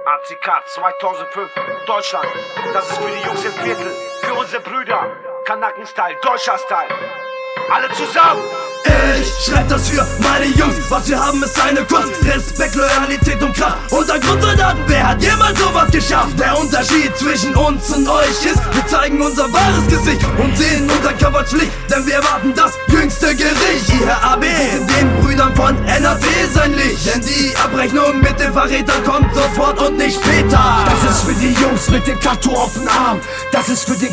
ACK 2005, Deutschland, das ist für die Jungs im Viertel, für unsere Brüder, Kanaken-Style, Deutscher-Style, alle zusammen! Ich schreib das für meine Jungs, was wir haben ist eine Kunst. Respekt, Loyalität und Kraft, unser Grundsoldaten, wer hat jemals sowas geschafft? Der Unterschied zwischen uns und euch ist, wir zeigen unser wahres Gesicht und sehen unser Körper schlicht, denn wir erwarten das jüngste Gericht. Ihr AB sind den Brüdern von NAC sein Licht, denn die Abrechnung mit den Verrätern kommt sofort und nicht später. Das ist für die Jungs mit dem Tattoo auf dem Arm, das ist für den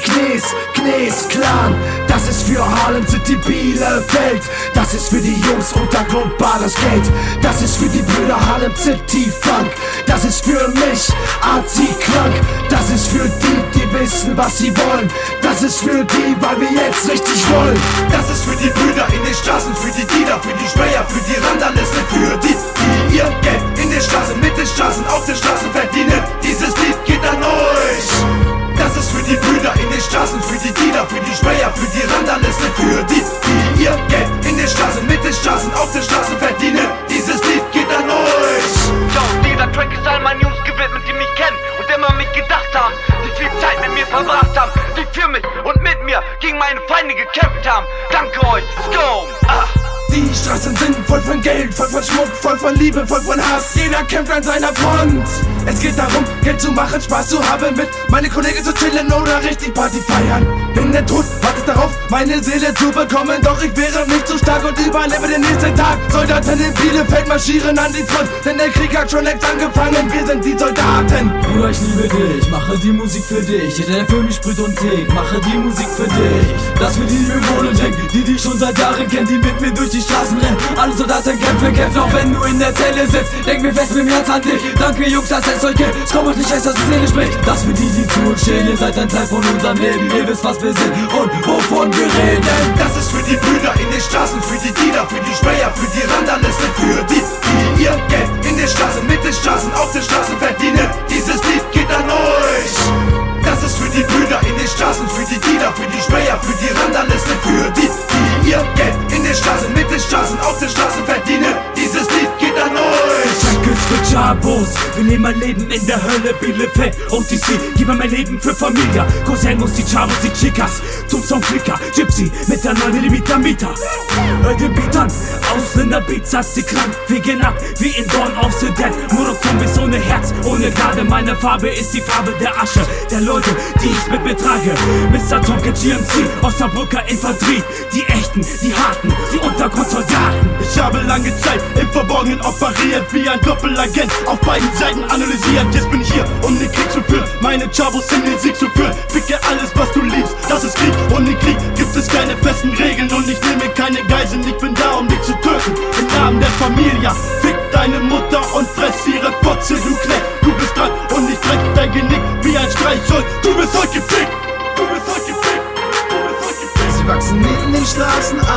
Knes-Clan, das ist für Harlem City, Bielefeld, das ist für die Jungs Untergrund, bares Geld, das ist für die Brüder Harlem City Funk, das ist für mich Azi krank, das ist für die, die wissen, was sie wollen, das ist für die, weil wir jetzt richtig wollen. Das ist für die Brüder in den Straßen, für die Dealer, für die Sprayer, für die Randalisten, für die, die ihr Geld in den Straßen, mit den Straßen, auf den Straßen verdienen. Dieses Lied geht an euch. Das ist für die Brüder in den Straßen, für die Dealer, für die Sprayer, für die Randalisten, für die, die ihr Geld in den Straßen, mit den Straßen, auf den Straßen verdienen. Dieses Lied geht an euch. Yo, dieser Track ist all meinen Jungs gewidmet, die mich kennen und immer an mich gedacht haben, die viel Zeit mit mir verbracht haben, die für mich und mit mir gegen meine Feinde gekämpft haben. Danke euch, Scum! Die Straßen sind voll von Geld, voll von Schmuck, voll von Liebe, voll von Hass. Jeder kämpft an seiner Front. Es geht darum, Geld zu machen, Spaß zu haben, mit meine Kollegen zu chillen oder richtig Party feiern. Denn der Tod wartet darauf, meine Seele zu bekommen, doch ich wäre nicht so stark und überlebe den nächsten Tag. Soldaten in Bielefeld marschieren an die Front, denn der Krieg hat schon längst angefangen, wir sind die Soldaten. Bruder, ich liebe dich, mache die Musik für dich. Jeder, der für mich sprüht und tickt, mache die Musik für dich. Das für die, die mir wohnen denken, die schon seit Jahren kennen, die mit mir durch die Straßen rennen. Alle Soldaten kämpfen, auch wenn du in der Zelle sitzt. Denk mir fest mit dem Herz an dich. Danke Jungs, dass es euch gibt. Es kommt euch nicht erst, dass die Seele spricht. Das für die, die zu uns stehen. Ihr seid ein Teil von unserem Leben. Ihr wisst, was wir sind und wovon wir reden. Das ist für die Brüder in den Straßen, für die Dealer, für die Sprayer, für die Randalisten, für die, die ihr Geld in den Straßen, mit den Straßen, auf den Straßen verdienen. Dieses Lied geht an euch. Das ist für die Brüder in den Straßen, für die Dealer, für die Sprayer, für die Randalisten, für die, die ihr Geld in den Straßen, mit den Straßen, auf den Straßen verdienen. Dieses Lied geht an euch. Danke für Chabos, wir leben ein Leben in der Hölle, Bielefeld, OTC, gib mir mein Leben für Familie, Cousins, die Chabos, die Chicas, zum Song Klicker, Gypsy, mit der 9mm Mieter. Hör den Beat an, Ausländer-Beats, sagt sie krank, wir gehen ab, wie in Dawn of the Dead, nur noch Zombies ohne Herz, ohne Gnade, meine Farbe ist die Farbe der Asche, der Leute, die ich mit mir trage, Mr. Tonka GMC, Osnabrücker Infanterie, die echten, die harten, die Untergrundsoldaten. Ich habe lange Zeit im Verborgenen operiert, wie ein Doppelagent, auf beiden Seiten analysiert. Jetzt bin ich hier, um den Krieg zu führen, meine Chabos in den Sieg zu führen. Ficke alles, was du liebst, das ist Krieg, und im Krieg gibt es keine festen Regeln und ich nehme keine Geiseln, ich bin da, um dich zu töten, im Namen der Familie. Fick deine Mutter und fress ihre Fotze, du Knecht, du bist dran und ich brech dein Genick wie ein Streichholz, du bist heute gefickt, du bist heute gefickt, du bist heute gefickt. Sie wachsen in den Straßen auf,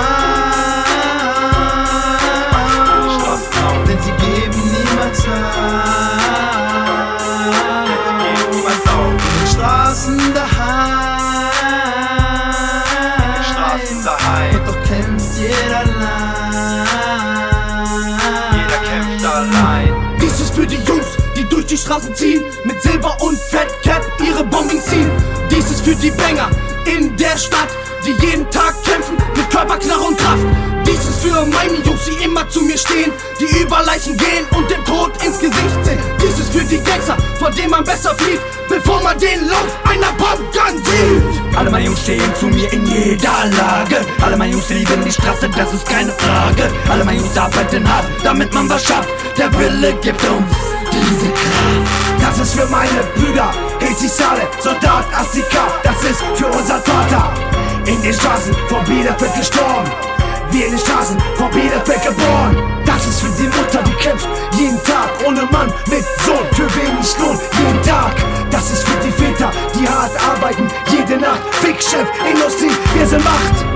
denn sie geben niemals auf. In den Straßen daheim, und doch kämpft jeder allein. Dies ist für die Jungs, die durch die Straßen ziehen, mit Silber und Fettcap ihre Bombing ziehen. Dies ist für die Banger in der Stadt, die jeden Tag kämpfen mit Körperknarre und Kraft. Dies ist für meine Jungs, die immer zu mir stehen, die über Leichen gehen und dem Tod ins Gesicht sehen. Dies ist für die Gangster, vor denen man besser flieht, bevor man den Lauf einer Pumpgun sieht. Alle meine Jungs stehen zu mir in jeder Lage. Alle meine Jungs lieben die Straße, das ist keine Frage. Alle meine Jungs arbeiten hart, damit man was schafft. Der Wille gibt uns diese Kraft. Das ist für meine Brüder, Ezi Saleh, Soldat ACK, das ist für unser Vater. In den Straßen von Bielefeld gestorben, wir in den Straßen von Bielefeld geboren. Das ist für die Mutter, die kämpft jeden Tag, ohne Mann, mit Sohn, für wenig Lohn, jeden Tag. Das ist für die Väter, die hart arbeiten, jede Nacht. Fick Chef, Industrie, wir sind Macht.